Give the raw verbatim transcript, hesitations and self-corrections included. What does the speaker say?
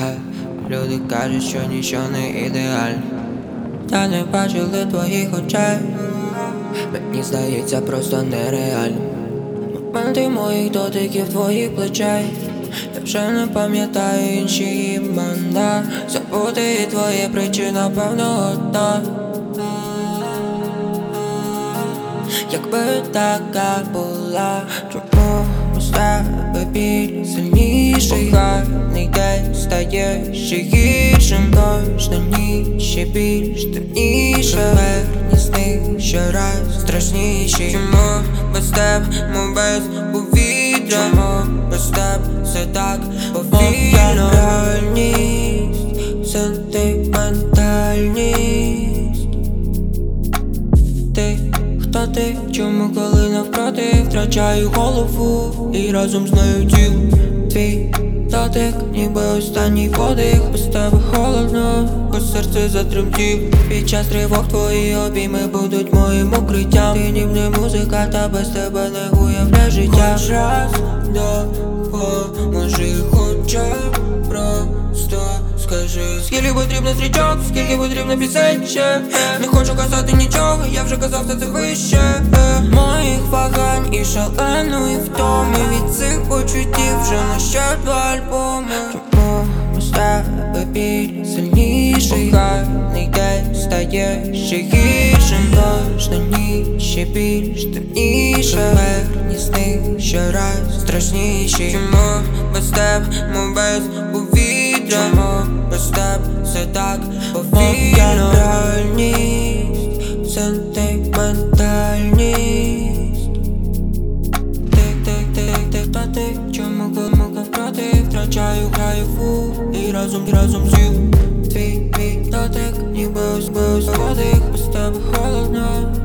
Хе, люди кажуть, що нічого не ідеально, та не бачили твоїх очей. Мені здається, просто нереально. Моменти моїх дотиків твоїх плечей. Я вже не пам'ятаю інші імена. Забути твоє причина, певно, одна. Якби така була, чому з тебе біль сильніший? Гарний день стає ще гіршим. Кожна ніч ще більш темніше. Верні сни щораз страшніші. Чому без тебе, мов без повітря? Чому без тебе все так повільно? Реальність, сентиментальність. Ти, хто ти? Чому коли навпроти втрачаю голову і разом з нею тіло? Твій дотик, ніби останній подих. Без тебе холодно, бо серце затремтіло. Під час тривог твої обійми будуть моїм укриттям. Ти ніби музика, та без тебе не уявляю життя. Хоч раз допоможи, хоча просто скажи, скільки потрібно стрічок, скільки потрібно пісень ще. Не хочу казати нічого, я вже казав, це це вище. Моїх вагань і шаленої втоми від цих почуттів вже на ще два альбоми. Чому без тебе біль сильніший? Гарний день стає ще гіршим. Кожна ніч ще більш темніше. Верні сни щораз страшніші. Чому без тебе, мов без повітря? Чому без тебе все так повільно? Реальність, сентиментальність. Тик, тик, тик, тик, та ти. Чому кому навпроти втрачаю краєву і разом, і разом з'їв. Твій, твій дотик, ніби ось, ось подих. Без тебе холодно,